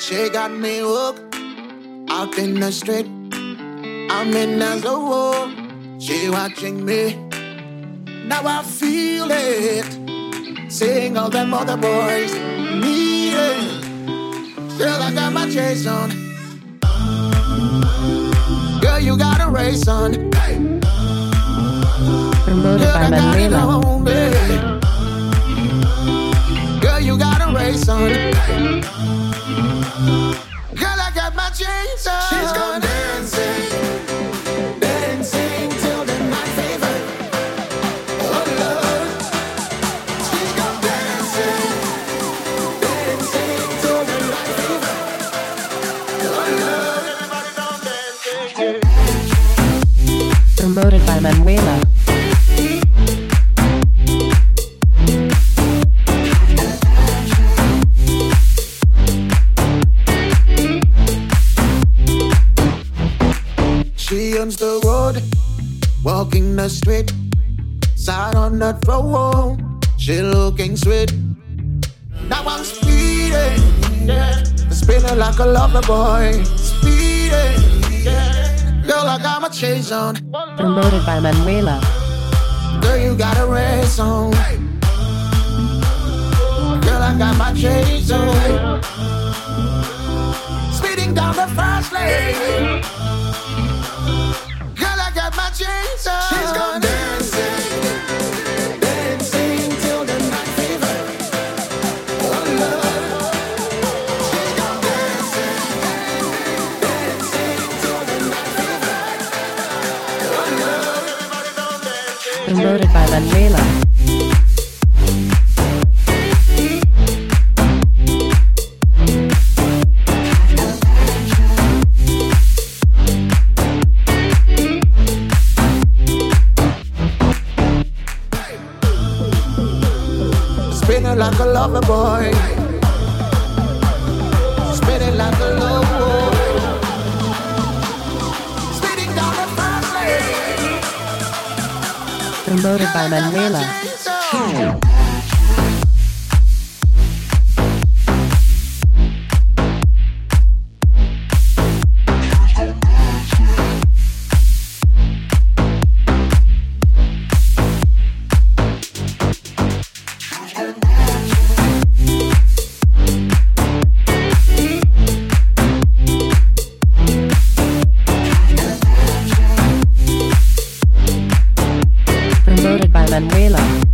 She got me hooked out in the street. I'm in as a wall. She watching me. Now I feel it. Seeing all them other boys need it. Girl, I got my chase on. Girl, you got a race on. Hey. Promoted Girl, by Manuela. Girl, you got a race on. Girl, I got my chains on. She's gone dancing, dancing till the night fever. Oh Lord, she's gone dancing, dancing till the night fever. Oh Lord, everybody don't dance. Promoted by Manuela. She owns the road, walking the street, side on the floor, she looking sweet. Now I'm speeding, yeah, spinning like a lover boy, speeding, yeah. Girl, I got my chains on. Promoted by Manuela. Girl, you got a race on. Girl, I got my chains on. Speeding down the fast lane. Girl, I got my chains on. She's gone dancing, dancing till the night fever. Oh Lord, she's gone dancing, dancing till the night fever. Oh Lord, everybody don't dance. Promoted by Manuela. Spinning like a lover boy, spinning like a lover boy, spinning down the fast lane. Promoted by Manuela. Promoted by Manuela.